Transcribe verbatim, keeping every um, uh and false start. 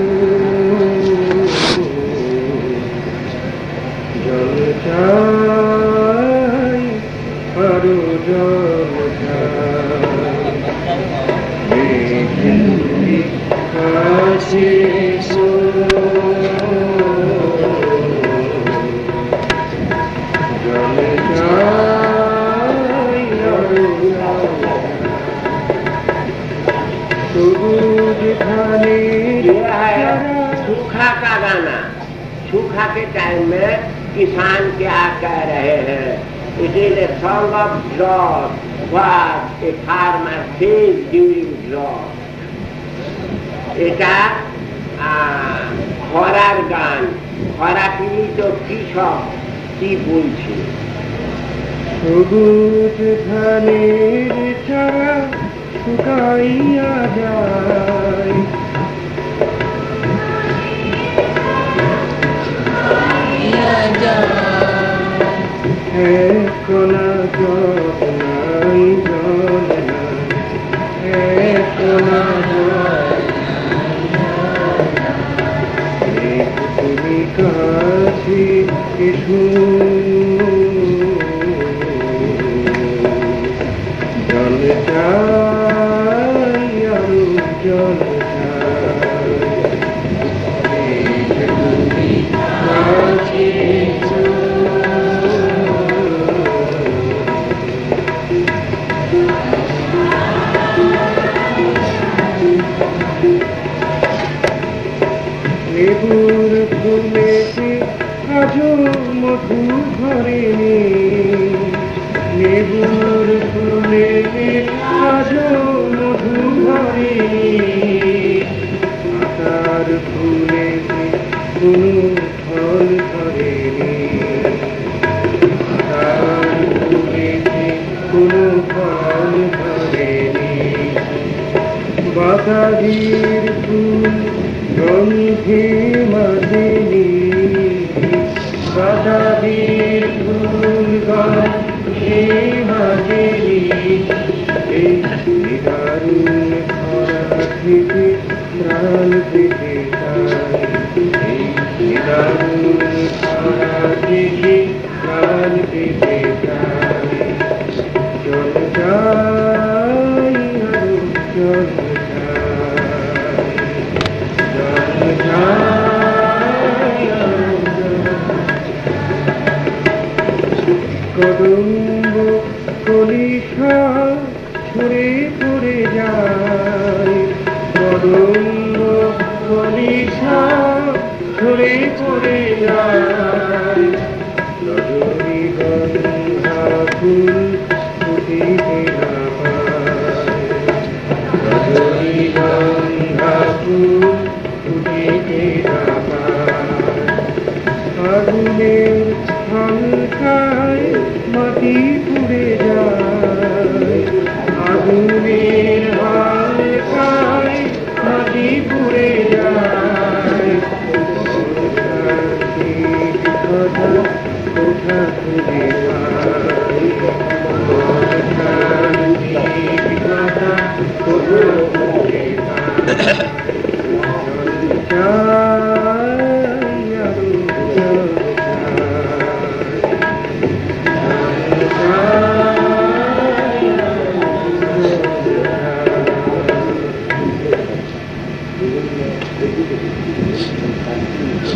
জল চাই আরো জল চাই কাছে জল চাই আরো সবুজ ধানের सूखा का गाना। सूखा के टाइम में किसान क्या कह रहे हैं? It is a song of drought. What a farmer feels during drought. এটা খরার গান। খরা পীড়িত কৃষক কি বলছে? সবুজ ধানের চারা শুকাইয়া যায়, এক কোনা জল নাই, জল নাই, এক কোনা জল নাই। তুমি কাছে এসো, জল চাই আরো জল চাই। তুমি কাছে এসো, লেবুর ফুলেতে আজো মধু ভরেনি, লেবুর ফুলেতে আজো মধু ভরেনি। আতার ফুলেতে কোনো ফল ধরেনি, আতার ফুলেতে কোনো ফল ধরেনি। বাতাবির ফুল গন্ধে মাঝেনি, বাতাবির ফুল গন্ধে মাঝেনি। এই নিদারুণ খরা থেকে প্রাণ পেতে চাই, এই নিদারুণ খরা থেকে প্রাণ পেতে চাই। জল চাই আরো জল কদম্ব কলিশা ছড়ে পড়ে যায়, কদম্ব কলিশা ছড়ে পড়ে যায়। রজনীগন্ধা ফুল ফুটিতে না পায়, রজনীগন্ধা ফুল ফুটিতে না পায়। আগুনের হালকায় মাটি পুড়ে যায়, আগুনের হালকায় মাটি পুড়ে যায়। কথা কোথা খুঁজে পাই, কথা কোথা খুঁজে পাই। Thank you.